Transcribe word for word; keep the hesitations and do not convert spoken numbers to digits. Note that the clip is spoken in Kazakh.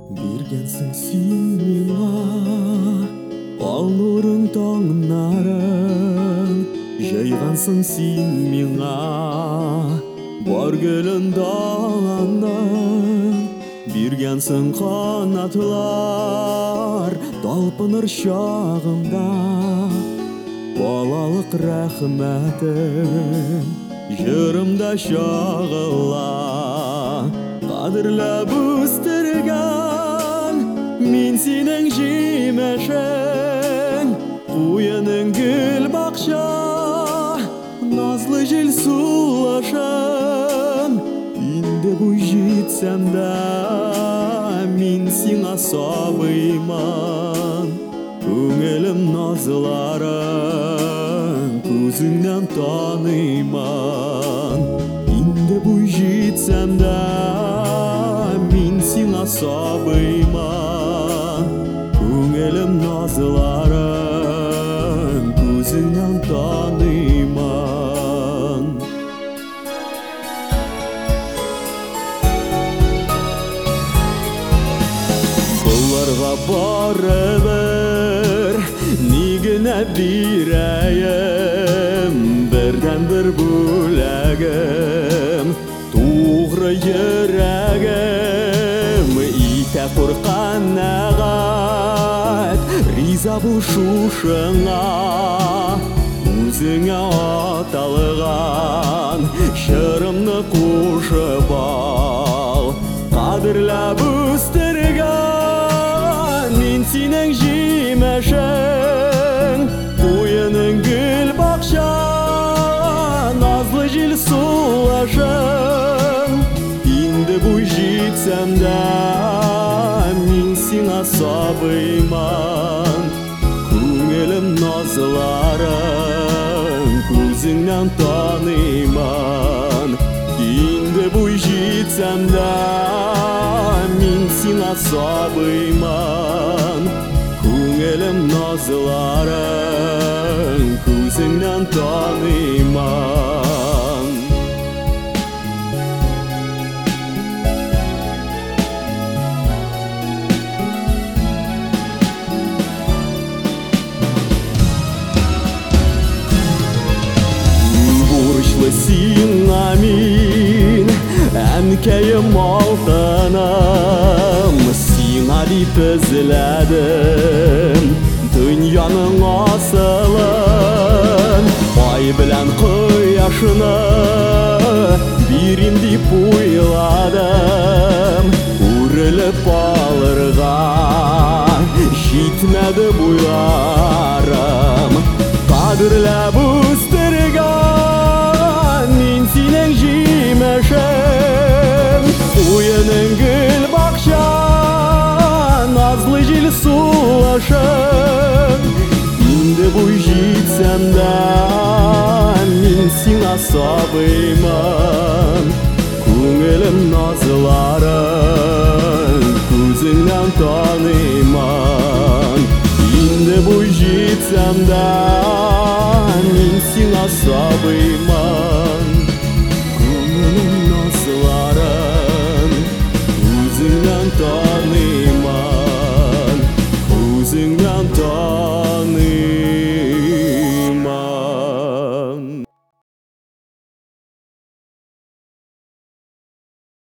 Бергенсің сен миңа ал нұрың таңнарын, жайғансың сен миңа бар гүлін даланнан. Бергенсің қанатылар талпыныр шағымда, балалық рәхмәтің жырымда шағыла. Қадірләп өстірген мен сенің жемешің, қойының гүл бақша, назлы жел сулашым. Енді бұй жетсем де мен сеңа сабыйман, көңілім назыларын көзіңнен таныйман. Енді бұй жетсем де мен сеңа сабыйман, көңілім назыларын көзіңнен таныйман. Бұларға барыбір негіне берейім, бірден бір бөлегім туғры жүрегім. Ите қорқан ағат риза бұл шушыңа, өзіңе аталған шырымны қошып ал. Қадірләп өстірген мен сенің жемешің, қойының гүл бақша, назлы жел сулашым. Енді бұй жетсем де мен сеңа сабыйман, көңілім назыларын көзіңнен таныйман. Енді бұй жетсем де мен сеңа сабыйман, көңілім назыларын көзіңнен таныйман. Бурычлы сиңа мин әнкәйім алтыным, сиңа дип ізләдім дөньяның асылын. Ай белән кояшны бирим дип уйладым, үрелеп алырга җитмәде буйларым. Кадерләп үстергән мин синең җимешең, қойының гүл бақша, назлы жел сулашым. Енді бұй жетсем де мен сеңа сабыйман, көңілім назыларын көзіңнен таныйман. Енді бұй жетсем де мен сеңа сабыйман,